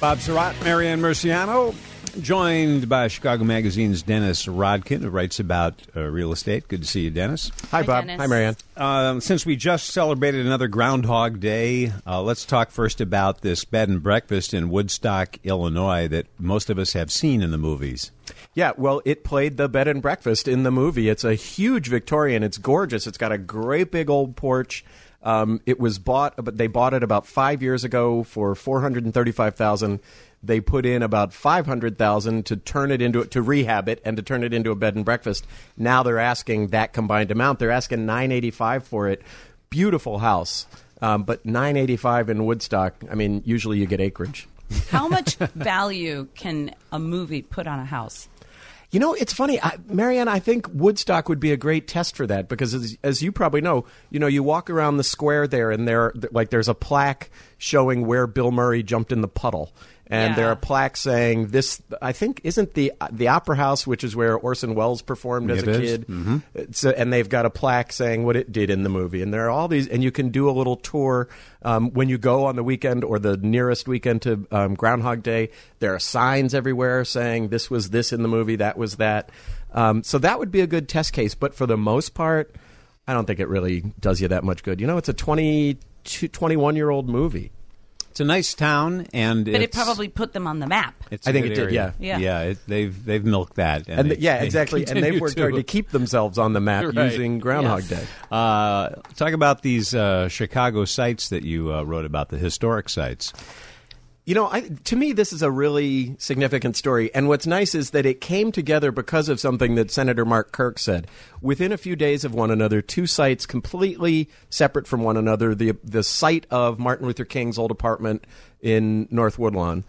Bob Surratt, Marianne Murciano, joined by Chicago Magazine's Dennis Rodkin, who writes about real estate. Good to see you, Dennis. Hi, Bob. Dennis. Hi, Marianne. Since we just celebrated another Groundhog Day, let's talk first about this bed and breakfast in Woodstock, Illinois, that most of us have seen in the movies. Yeah, well, it played the bed and breakfast in the movie. It's a huge Victorian. It's gorgeous. It's got a great big old porch. It was bought, but they bought it about 5 years ago for $435,000. They put in about $500,000 to turn it into to rehab it and to turn it into a bed and breakfast. Now they're asking that combined amount. They're asking $985 for it. Beautiful house, but $985 in Woodstock. I mean, usually you get acreage. How much value can a movie put on a house? You know, it's funny, Marianne, I think Woodstock would be a great test for that because as you probably know, you walk around the square there and there's a plaque showing where Bill Murray jumped in the puddle. And there are plaques saying this, I think, isn't the Opera House, which is where Orson Welles performed as a kid. Mm-hmm. And they've got a plaque saying what it did in the movie. And there are all these, and you can do a little tour when you go on the weekend or the nearest weekend to Groundhog Day. There are signs everywhere saying this was this in the movie, that was that. So that would be a good test case. But for the most part, I don't think it really does you that much good. It's a 21-year-old movie. It's a nice town, and but it probably put them on the map. I think it did. Yeah. They've milked that, exactly. And they've worked hard to keep themselves on the map using Groundhog Day. Talk about these Chicago sites that you wrote about, the historic sites. To me, this is a really significant story. And what's nice is that it came together because of something that Senator Mark Kirk said. Within a few days of one another, two sites completely separate from one another, the site of Martin Luther King's old apartment in North Lawndale,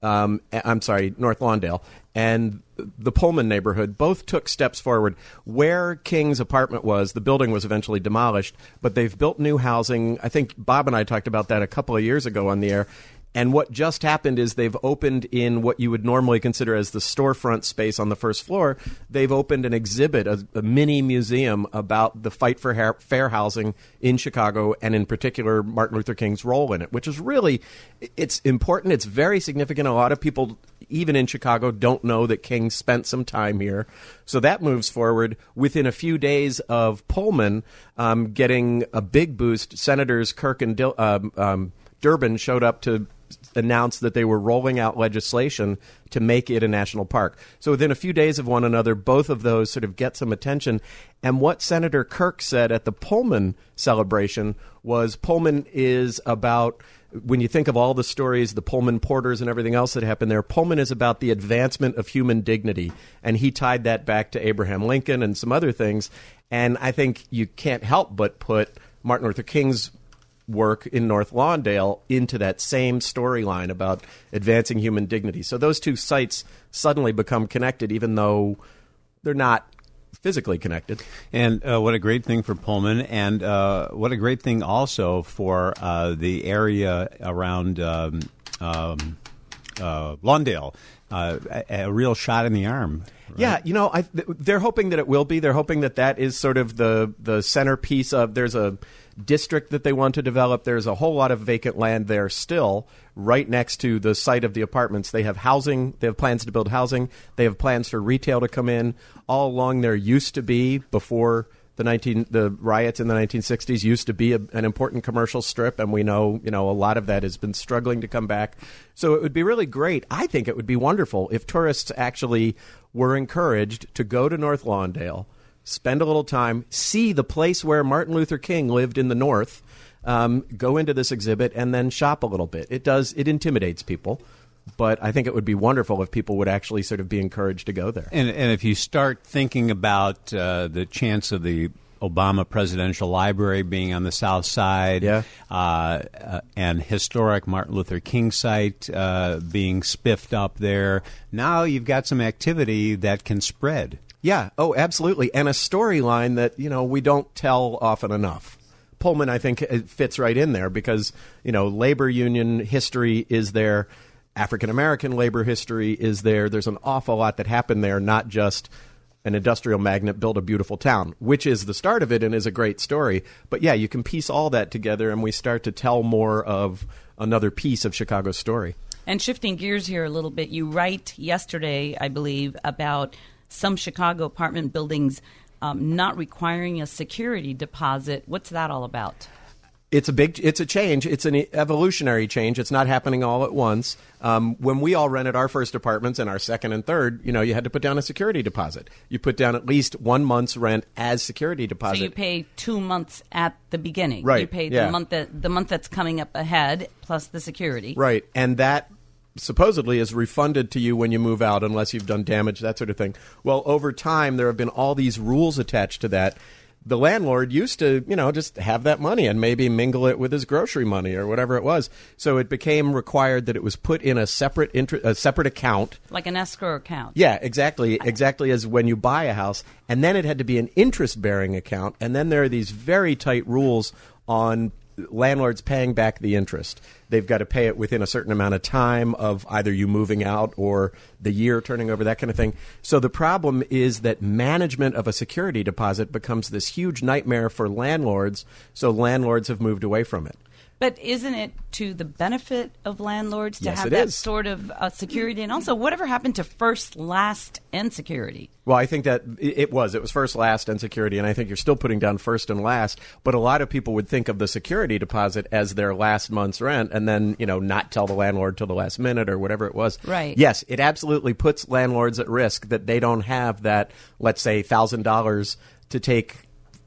and the Pullman neighborhood both took steps forward. Where King's apartment was, the building was eventually demolished, but they've built new housing. I think Bob and I talked about that a couple of years ago on the air. And what just happened is they've opened in what you would normally consider as the storefront space on the first floor. They've opened an exhibit, a mini museum about the fight for fair housing in Chicago, and in particular Martin Luther King's role in it, which is really, it's important. It's very significant. A lot of people, even in Chicago, don't know that King spent some time here. So that moves forward. Within a few days of Pullman getting a big boost, Senators Kirk and Durbin showed up to announced that they were rolling out legislation to make it a national park. So within a few days of one another, both of those sort of get some attention. And what Senator Kirk said at the Pullman celebration was Pullman is about, when you think of all the stories, the Pullman porters and everything else that happened there, Pullman is about the advancement of human dignity. And he tied that back to Abraham Lincoln and some other things. And I think you can't help but put Martin Luther King's work in North Lawndale into that same storyline about advancing human dignity. So those two sites suddenly become connected, even though they're not physically connected. And what a great thing for Pullman, and what a great thing also for the area around Lawndale. A real shot in the arm. Right? Yeah, they're hoping that it will be. They're hoping that is sort of the centerpiece of, there's a district that they want to develop. There's a whole lot of vacant land there still, right next to the site of the apartments. They have housing. They have plans to build housing. They have plans for retail to come in. All along there used to be, before the riots in the 1960s, used to be an important commercial strip, and we know, a lot of that has been struggling to come back. So it would be really great. I think it would be wonderful if tourists actually were encouraged to go to North Lawndale, spend a little time, see the place where Martin Luther King lived in the North, go into this exhibit, and then shop a little bit. It intimidates people. But I think it would be wonderful if people would actually sort of be encouraged to go there. And if you start thinking about the chance of the Obama Presidential Library being on the South Side, and historic Martin Luther King site being spiffed up there, now you've got some activity that can spread. Yeah, oh, absolutely. And a storyline that, we don't tell often enough. Pullman, I think, it fits right in there because, labor union history is there. African-American labor history is there. There's an awful lot that happened there, not just an industrial magnate built a beautiful town, which is the start of it and is a great story. But yeah, you can piece all that together and we start to tell more of another piece of Chicago's story. And shifting gears here a little bit, you write yesterday, I believe, about some Chicago apartment buildings not requiring a security deposit. What's that all about? It's a change. It's an evolutionary change. It's not happening all at once. When we all rented our first apartments and our second and third, you had to put down a security deposit. You put down at least 1 month's rent as security deposit. So you pay 2 months at the beginning. Right. You pay yeah. the month that's coming up ahead plus the security. Right. And that supposedly is refunded to you when you move out unless you've done damage, that sort of thing. Well, over time, there have been all these rules attached to that. The landlord used to, just have that money and maybe mingle it with his grocery money or whatever it was. So it became required that it was put in a separate account. Like an escrow account. Yeah, exactly as when you buy a house. And then it had to be an interest-bearing account. And then there are these very tight rules on landlords paying back the interest. They've got to pay it within a certain amount of time of either you moving out or the year turning over, that kind of thing. So the problem is that management of a security deposit becomes this huge nightmare for landlords, so landlords have moved away from it. But isn't it to the benefit of landlords to Yes, have it that is. sort of security? And also, whatever happened to first, last, and security? Well, I think that it was first, last, and security, and I think you're still putting down first and last. But a lot of people would think of the security deposit as their last month's rent, and then not tell the landlord till the last minute or whatever it was. Right. Yes, it absolutely puts landlords at risk that they don't have that, let's say, $1,000 to take.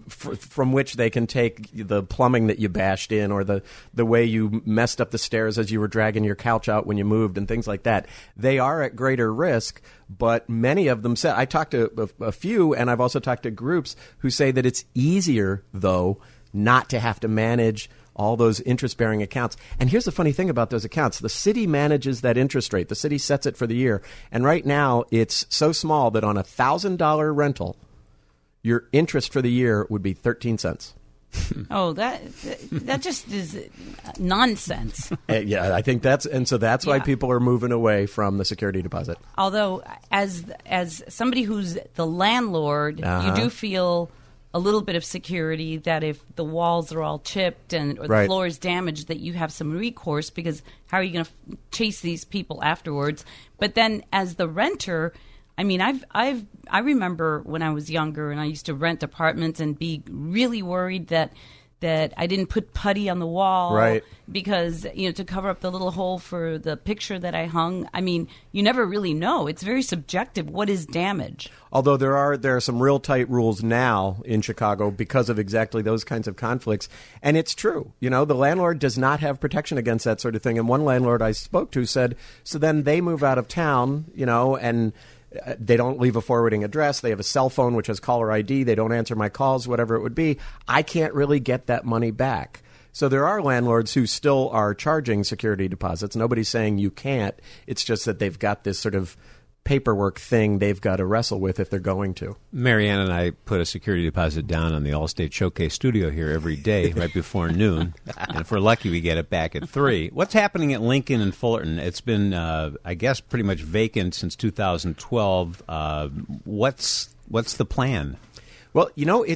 From which they can take the plumbing that you bashed in or the way you messed up the stairs as you were dragging your couch out when you moved and things like that. They are at greater risk, but many of them said, I talked to a few, and I've also talked to groups who say that it's easier, though, not to have to manage all those interest-bearing accounts. And here's the funny thing about those accounts. The city manages that interest rate. The city sets it for the year. And right now, it's so small that on a $1,000 rental, your interest for the year would be 13 cents. Oh, that just is nonsense. Yeah, I think that's why people are moving away from the security deposit. Although, as somebody who's the landlord, you do feel a little bit of security that if the walls are all chipped or the floor is damaged, that you have some recourse, because how are you going to chase these people afterwards? But then, as the renter, I mean, I remember when I was younger and I used to rent apartments and be really worried that I didn't put putty on the wall because, to cover up the little hole for the picture that I hung. I mean, you never really know. It's very subjective. What is damage? Although there are some real tight rules now in Chicago because of exactly those kinds of conflicts. And it's true. The landlord does not have protection against that sort of thing. And one landlord I spoke to said, so then they move out of town, and they don't leave a forwarding address. They have a cell phone which has caller ID. They don't answer my calls, whatever it would be. I can't really get that money back. So there are landlords who still are charging security deposits. Nobody's saying you can't. It's just that they've got this sort of paperwork thing they've got to wrestle with if they're going to. Marianne and I put a security deposit down on the Allstate Showcase studio here every day right before noon. And if we're lucky, we get it back at 3. What's happening at Lincoln and Fullerton? It's been, I guess, pretty much vacant since 2012. What's the plan? Well,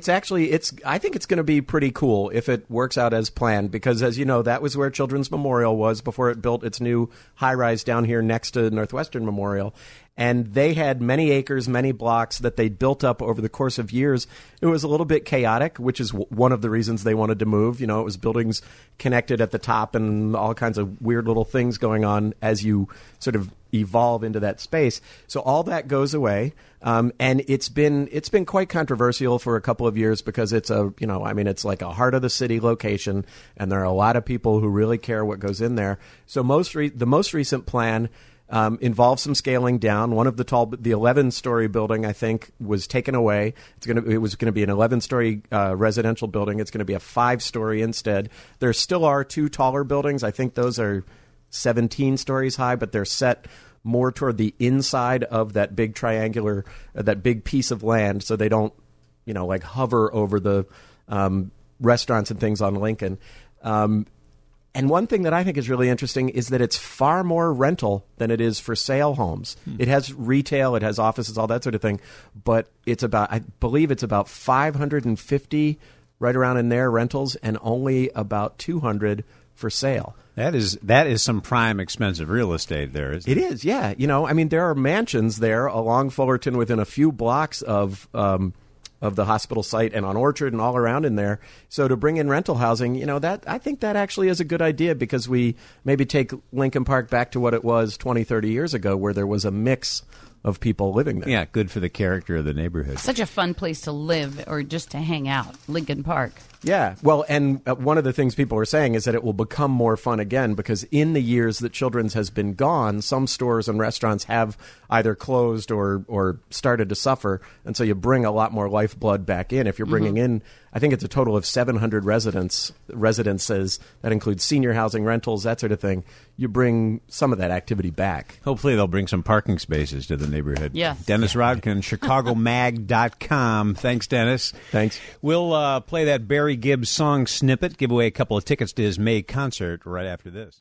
I think it's going to be pretty cool if it works out as planned, because as you know, that was where Children's Memorial was before it built its new high-rise down here next to Northwestern Memorial. And they had many acres, many blocks that they built up over the course of years. It was a little bit chaotic, which is one of the reasons they wanted to move. It was buildings connected at the top and all kinds of weird little things going on as you sort of evolve into that space. So all that goes away. And it's been quite controversial for a couple of years because it's it's like a heart of the city location, and there are a lot of people who really care what goes in there. So the most recent plan involves some scaling down. One of the 11-story building, I think, was taken away. It was going to be an 11-story residential building. It's going to be a 5-story instead. There still are 2 taller buildings. I think those are 17 stories high, but they're set more toward the inside of that big triangular, that big piece of land, so they don't, hover over the restaurants and things on Lincoln. And one thing that I think is really interesting is that it's far more rental than it is for sale homes. It has retail, it has offices, all that sort of thing, but I believe it's about 550 right around in there rentals, and only about 200 for sale. That is some prime expensive real estate there, isn't it? It is, yeah. There are mansions there along Fullerton within a few blocks of the hospital site and on Orchard and all around in there. So to bring in rental housing, I think that actually is a good idea, because we maybe take Lincoln Park back to what it was 20, 30 years ago, where there was a mix of people living there. Yeah, good for the character of the neighborhood. Such a fun place to live or just to hang out, Lincoln Park. Yeah, well, and one of the things people are saying is that it will become more fun again, because in the years that Children's has been gone, some stores and restaurants have either closed or started to suffer, and so you bring a lot more lifeblood back in. If you're bringing in, I think it's a total of 700 residences, that includes senior housing, rentals, that sort of thing. You bring some of that activity back. Hopefully they'll bring some parking spaces to the neighborhood. Yeah. Dennis Rodkin, ChicagoMag.com. Thanks, Dennis. Thanks. We'll play that Barry Gibbs song snippet, give away a couple of tickets to his May concert right after this.